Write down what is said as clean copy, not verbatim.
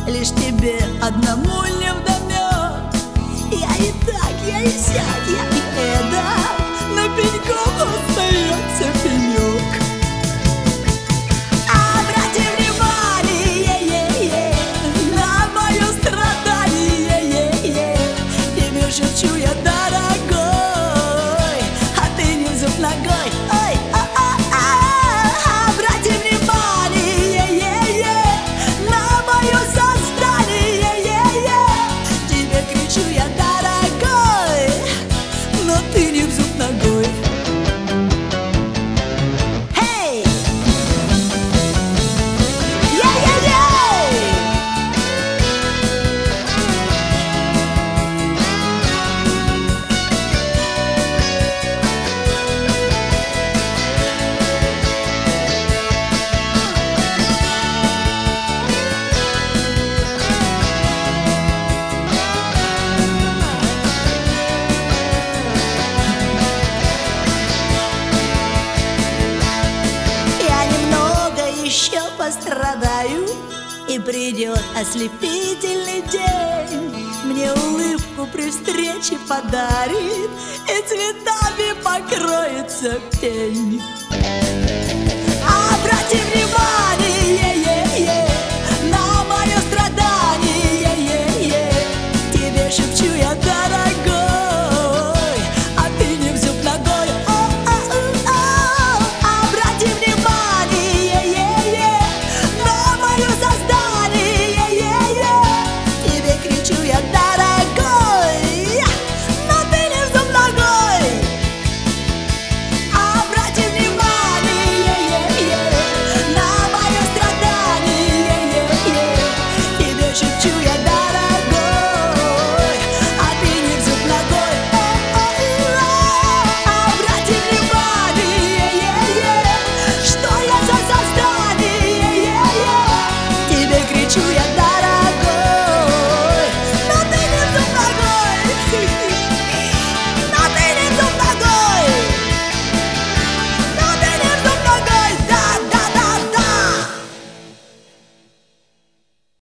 лишь тебе одному невдомёк. Я и так, я и сяк, я и эдак, на пеньком остается пенек. Обрати внимание на мое страдание. Тебе шепчу я, дорогой, а ты не в зуб ногой. Ой, обрати внимание на мое создание. Тебе кричу я, дорогой, но ты не в зуб ногой. Hey! Еще пострадаю, и придет ослепительный день. Мне улыбку при встрече подарит, и цветами покроется пень. Обрати внимание